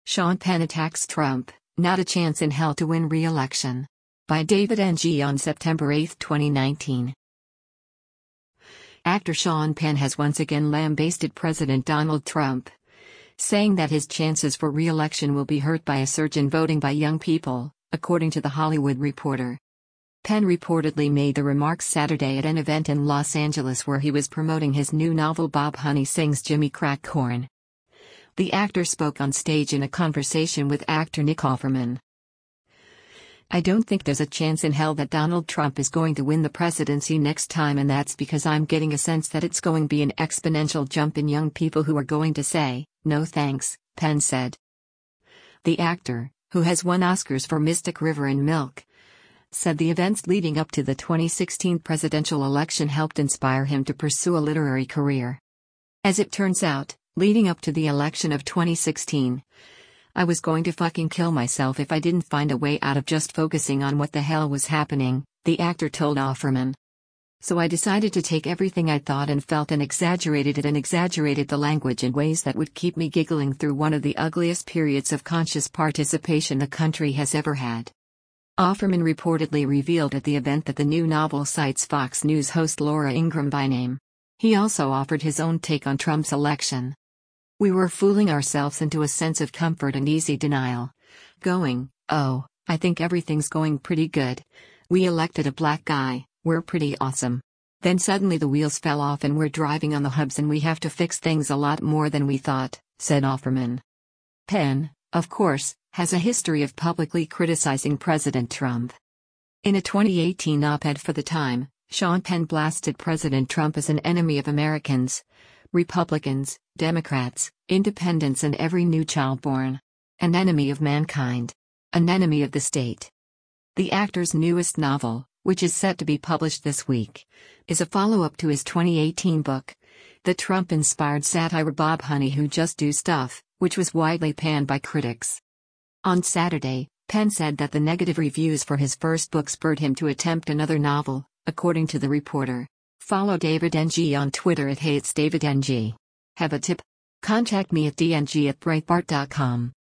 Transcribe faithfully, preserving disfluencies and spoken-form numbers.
Sean Penn attacks Trump, not a chance in hell to win re-election. By David N G on September eighth, twenty nineteen. Actor Sean Penn has once again lambasted President Donald Trump, saying that his chances for re-election will be hurt by a surge in voting by young people, according to The Hollywood Reporter. Penn reportedly made the remarks Saturday at an event in Los Angeles where he was promoting his new novel Bob Honey Sings Jimmy Crack Corn. The actor spoke on stage in a conversation with actor Nick Offerman. "I don't think there's a chance in hell that Donald Trump is going to win the presidency next time, and that's because I'm getting a sense that it's going to be an exponential jump in young people who are going to say, no thanks," Penn said. The actor, who has won Oscars for Mystic River and Milk, said the events leading up to the twenty sixteen presidential election helped inspire him to pursue a literary career. "As it turns out, leading up to the election of twenty sixteen, I was going to fucking kill myself if I didn't find a way out of just focusing on what the hell was happening," the actor told Offerman. "So I decided to take everything I thought and felt and exaggerated it and exaggerated the language in ways that would keep me giggling through one of the ugliest periods of conscious participation the country has ever had." Offerman reportedly revealed at the event that the new novel cites Fox News host Laura Ingraham by name. He also offered his own take on Trump's election. "We were fooling ourselves into a sense of comfort and easy denial. Going, oh, I think everything's going pretty good. We elected a black guy, we're pretty awesome. Then suddenly the wheels fell off and we're driving on the hubs and we have to fix things a lot more than we thought," said Offerman. Penn, of course, has a history of publicly criticizing President Trump. In a twenty eighteen op-ed for The Time, Sean Penn blasted President Trump as an enemy of Americans, Republicans, Democrats, independents and every new child born. An enemy of mankind. An enemy of the state. The actor's newest novel, which is set to be published this week, is a follow-up to his twenty eighteen book, the Trump-inspired satire Bob Honey Who Just Do Stuff, which was widely panned by critics. On Saturday, Penn said that the negative reviews for his first book spurred him to attempt another novel, according to The Reporter. Follow David N G on Twitter at Hey It's David N G. Have a tip? Contact me at d n g at breitbart dot com.